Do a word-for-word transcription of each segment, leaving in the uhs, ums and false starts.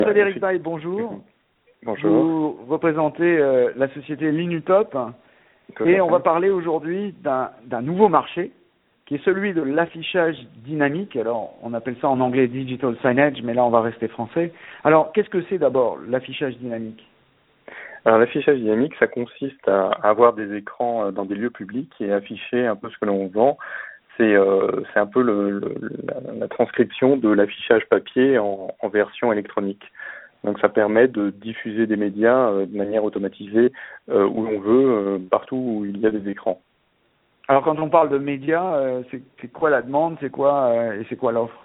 Frédéric Bail, bonjour. Bonjour. Vous représentez euh, la société Linutop et on va parler aujourd'hui d'un d'un nouveau marché qui est celui de l'affichage dynamique. Alors, on appelle ça en anglais digital signage, mais là, on va rester français. Alors, qu'est-ce que c'est d'abord l'affichage dynamique? Alors, l'affichage dynamique, ça consiste à avoir des écrans dans des lieux publics et afficher un peu ce que l'on vend. C'est euh, c'est un peu le, le, la, la transcription de l'affichage papier en, en version électronique. Donc ça permet de diffuser des médias euh, de manière automatisée euh, où l'on veut, euh, partout où il y a des écrans. Alors quand on parle de médias, euh, c'est quoi la demande, c'est quoi euh, et c'est quoi l'offre?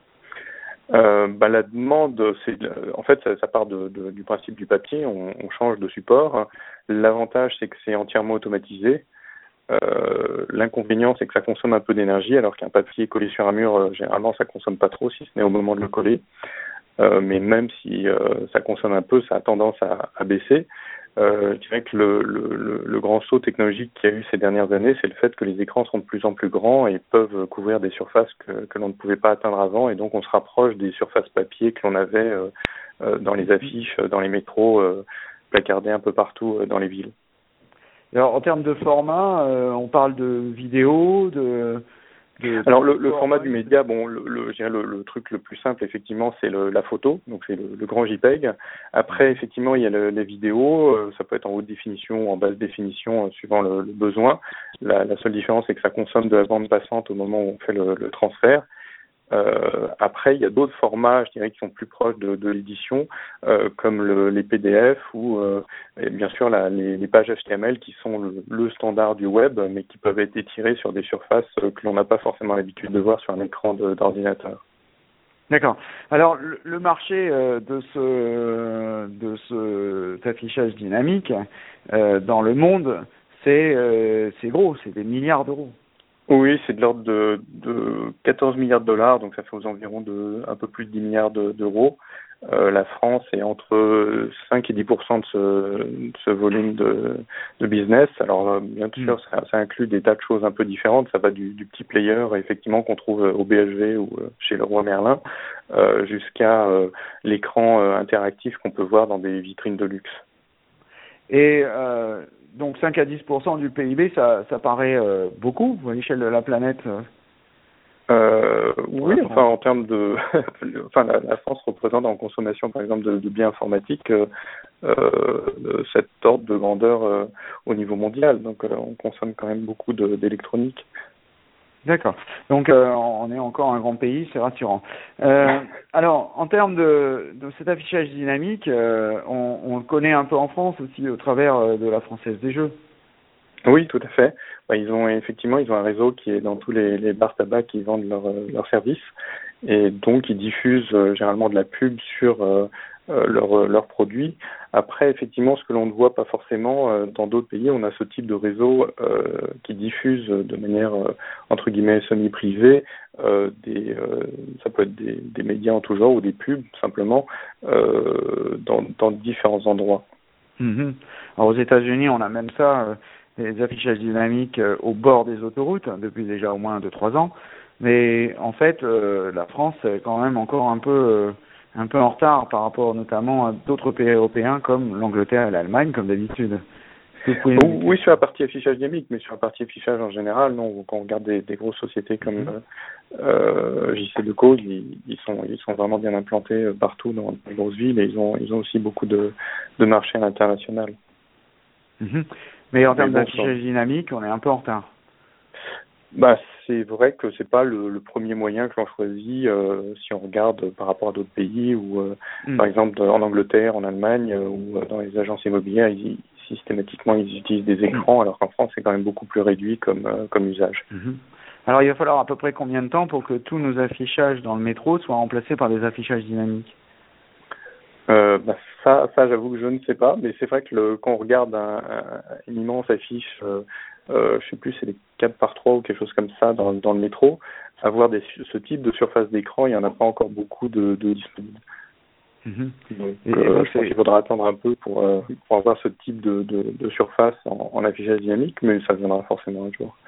Euh, bah, la demande, c'est en fait ça, ça part de, de, du principe du papier, on, on change de support. L'avantage c'est que c'est entièrement automatisé. Euh, L'inconvénient c'est que ça consomme un peu d'énergie, alors qu'un papier collé sur un mur, euh, généralement ça consomme pas trop si ce n'est au moment de le coller. Euh, mais même si euh, ça consomme un peu, ça a tendance à, à baisser. Euh, je dirais que le, le, le grand saut technologique qu'il y a eu ces dernières années, c'est le fait que les écrans sont de plus en plus grands et peuvent couvrir des surfaces que, que l'on ne pouvait pas atteindre avant, et donc on se rapproche des surfaces papier que l'on avait euh, euh, dans les affiches, dans les métros, euh, placardées un peu partout euh, dans les villes. Alors en termes de format, euh, on parle de vidéo, de... De, Alors le, le format du média, bon, le, le, je dirais le, le truc le plus simple effectivement, c'est la photo, donc c'est le, le grand JPEG. Après, effectivement, il y a le, les vidéos, euh, ça peut être en haute définition ou en basse définition, euh, suivant le, le besoin. La, la seule différence, c'est que ça consomme de la bande passante au moment où on fait le, le transfert. Euh, après, il y a d'autres formats, je dirais, qui sont plus proches de, de l'édition, euh, comme le, les P D F ou euh, et bien sûr la, les, les pages H T M L qui sont le, le standard du web, mais qui peuvent être étirées sur des surfaces euh, que l'on n'a pas forcément l'habitude de voir sur un écran d'ordinateur. D'accord. Alors le, le marché euh, de ce de ce cet affichage dynamique euh, dans le monde, c'est euh, c'est gros, c'est des milliards d'euros. Oui, c'est de l'ordre de, de quatorze milliards de dollars, donc ça fait aux environs de un peu plus de dix milliards d'euros. Euh, la France est entre cinq et dix pour cent de ce, de ce volume de, de business. Alors euh, bien sûr, ça, ça inclut des tas de choses un peu différentes. Ça va du, du petit player, effectivement, qu'on trouve au B H V ou euh, chez Leroy Merlin, euh, jusqu'à euh, l'écran euh, interactif qu'on peut voir dans des vitrines de luxe. Et euh, donc cinq à dix pour cent du P I B, ça, ça paraît euh, beaucoup à l'échelle de la planète. Euh, oui, enfin en termes de, enfin la, la France représente en consommation par exemple de, de biens informatiques euh, euh, cet ordre de grandeur euh, au niveau mondial. Donc euh, on consomme quand même beaucoup d'électronique. D'accord. Donc euh, on est encore un grand pays, c'est rassurant. Euh, alors en termes de, de cet affichage dynamique, euh, on, on le connaît un peu en France aussi au travers de la Française des Jeux. Oui, tout à fait. Bah, ils ont effectivement ils ont un réseau qui est dans tous les, les bars tabac qui vendent leurs leur services, et donc ils diffusent euh, généralement de la pub sur euh, euh, leurs leur produits. Après, effectivement, ce que l'on ne voit pas forcément euh, dans d'autres pays, on a ce type de réseau euh, qui diffuse de manière euh, entre guillemets semi-privée euh, des euh, ça peut être des, des médias en tout genre ou des pubs simplement euh, dans, dans différents endroits. Mmh. Alors aux États-Unis, on a même ça. Euh... des affichages dynamiques euh, au bord des autoroutes depuis déjà au moins deux trois ans, mais en fait euh, la France est quand même encore un peu euh, un peu en retard par rapport notamment à d'autres pays européens comme l'Angleterre et l'Allemagne comme d'habitude. Oui, sur la partie affichage dynamique, mais sur la partie affichage en général, non. Quand on regarde des, des grosses sociétés comme mmh. euh, J C Deco, ils, ils sont ils sont vraiment bien implantés partout dans les grosses villes, et ils ont ils ont aussi beaucoup de de marchés à l'international. Mmh. Mais en termes bon, d'affichage dynamique, on est un peu en retard. Bah, c'est vrai que c'est pas le, le premier moyen que l'on choisit euh, si on regarde par rapport à d'autres pays ou euh, mm. par exemple en Angleterre, en Allemagne euh, ou dans les agences immobilières, ils, systématiquement ils utilisent des écrans, mm. alors qu'en France c'est quand même beaucoup plus réduit comme euh, comme usage. Mm-hmm. Alors il va falloir à peu près combien de temps pour que tous nos affichages dans le métro soient remplacés par des affichages dynamiques? Euh, bah ça, ça j'avoue que je ne sais pas, mais c'est vrai que le, quand on regarde un, un, une immense affiche, euh, euh, je sais plus, c'est des quatre par trois ou quelque chose comme ça dans, dans le métro, avoir des, ce type de surface d'écran, il n'y en a pas encore beaucoup de, de disponibles. Mmh. Donc, et, euh, et je pense qu'il faudra attendre un peu pour, euh, pour avoir ce type de, de, de surface en, en affichage dynamique, mais ça viendra forcément un jour.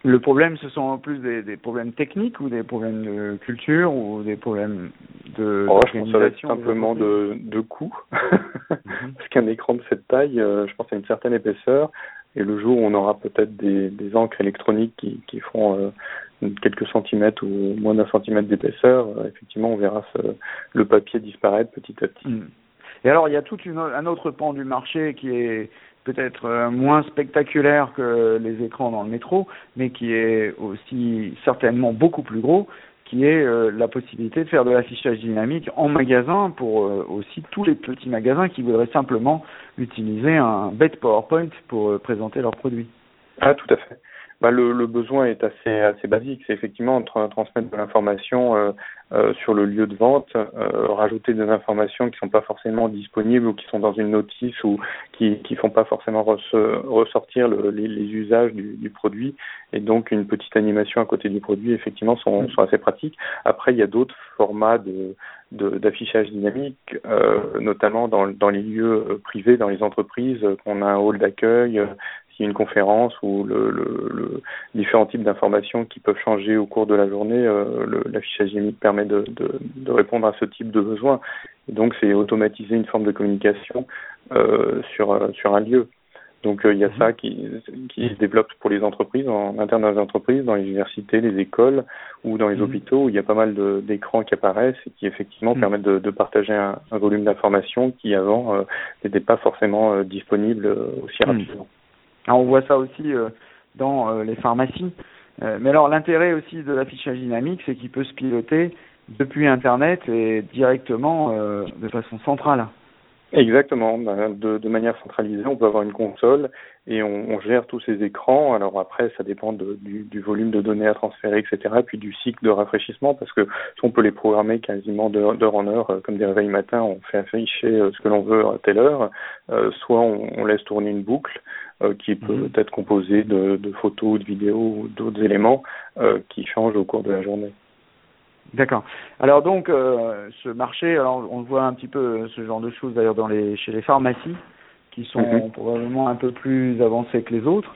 Le problème, ce sont en plus des, des problèmes techniques ou des problèmes de culture ou des problèmes de oh, je pense que ça va être d'organisation simplement de, de coût. Mm-hmm. Parce qu'un écran de cette taille, euh, je pense à une certaine épaisseur, et le jour où on aura peut-être des, des encres électroniques qui, qui feront euh, quelques centimètres ou moins d'un centimètre d'épaisseur, euh, effectivement, on verra ce, le papier disparaître petit à petit. Mm. Et alors, il y a tout une, un autre pan du marché qui est peut-être euh, moins spectaculaire que les écrans dans le métro, mais qui est aussi certainement beaucoup plus gros, qui est euh, la possibilité de faire de l'affichage dynamique en magasin pour euh, aussi tous les petits magasins qui voudraient simplement utiliser un bête PowerPoint pour euh, présenter leurs produits. Ah, tout à fait. Bah, le, le besoin est assez, assez basique. C'est effectivement tra- transmettre de l'information euh, euh, sur le lieu de vente, euh, rajouter des informations qui ne sont pas forcément disponibles ou qui sont dans une notice ou qui ne font pas forcément re- ressortir le, les, les usages du, du produit. Et donc, une petite animation à côté du produit, effectivement, sont, sont assez pratiques. Après, il y a d'autres formats de, de, d'affichage dynamique, euh, notamment dans, dans les lieux privés, dans les entreprises, qu'on a un hall d'accueil, s'il y a une conférence ou le, le, le différents types d'informations qui peuvent changer au cours de la journée, euh, le, l'affichage dynamique permet de, de, de répondre à ce type de besoin. Et donc, c'est automatiser une forme de communication euh, sur, sur un lieu. Donc, euh, il y a mmh. ça qui, qui se développe pour les entreprises, en interne dans les entreprises, dans les universités, les écoles ou dans les mmh. hôpitaux, où il y a pas mal de, d'écrans qui apparaissent et qui, effectivement, mmh. permettent de, de partager un, un volume d'informations qui, avant, euh, n'était pas forcément euh, disponible euh, aussi rapidement. Mmh. Alors, on voit ça aussi euh, dans euh, les pharmacies. Euh, mais alors, l'intérêt aussi de l'affichage dynamique, c'est qu'il peut se piloter depuis Internet et directement euh, de façon centrale. Exactement. De, de manière centralisée, on peut avoir une console et on, on gère tous ces écrans. Alors après, ça dépend de, du, du volume de données à transférer, et cetera. Puis du cycle de rafraîchissement, parce que on peut les programmer quasiment d'heure, d'heure en heure, comme des réveils matin, on fait afficher ce que l'on veut à telle heure. Euh, soit on, on laisse tourner une boucle euh, qui peut mmh. être composée de, de photos, de vidéos ou d'autres éléments euh, qui changent au cours de la journée. D'accord. Alors donc, euh, ce marché, alors on voit un petit peu ce genre de choses d'ailleurs dans les, chez les pharmacies, qui sont mmh. probablement un peu plus avancées que les autres.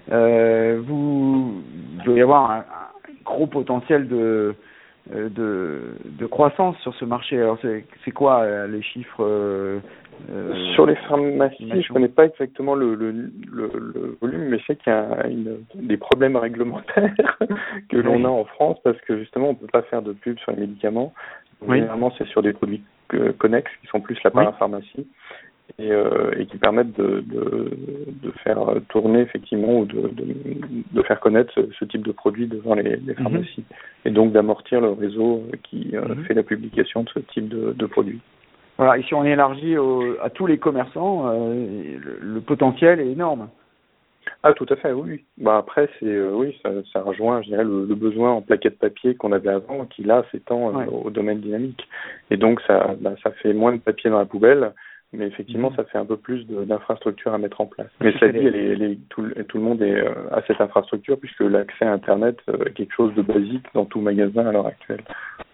Euh, vous, il doit y avoir un, un gros potentiel de, de, de croissance sur ce marché. Alors c'est, c'est quoi euh, les chiffres euh, Sur les pharmacies, je ne connais pas exactement le, le, le, le volume, mais je sais qu'il y a une, des problèmes réglementaires que l'on oui. a en France parce que justement on ne peut pas faire de pub sur les médicaments. Oui. Généralement, c'est sur des produits connexes qui sont plus la parapharmacie et, euh, et qui permettent de, de, de faire tourner effectivement ou de, de, de faire connaître ce, ce type de produit devant les, les pharmacies mm-hmm. et donc d'amortir le réseau qui euh, mm-hmm. fait la publication de ce type de, de produits. Voilà, et si on élargit au, à tous les commerçants, euh, le, le potentiel est énorme. Ah, tout à fait, oui. Bah après, c'est euh, oui, ça, ça rejoint, je dirais, le, le besoin en plaquettes papier qu'on avait avant, qui là s'étend euh, ouais. au domaine dynamique. Et donc, ça, bah, ça fait moins de papier dans la poubelle, mais effectivement, mmh. ça fait un peu plus de, d'infrastructures à mettre en place. Mais cela dit, les, les, tout, tout le monde est euh, à cette infrastructure, puisque l'accès à Internet euh, est quelque chose de basique dans tout magasin à l'heure actuelle.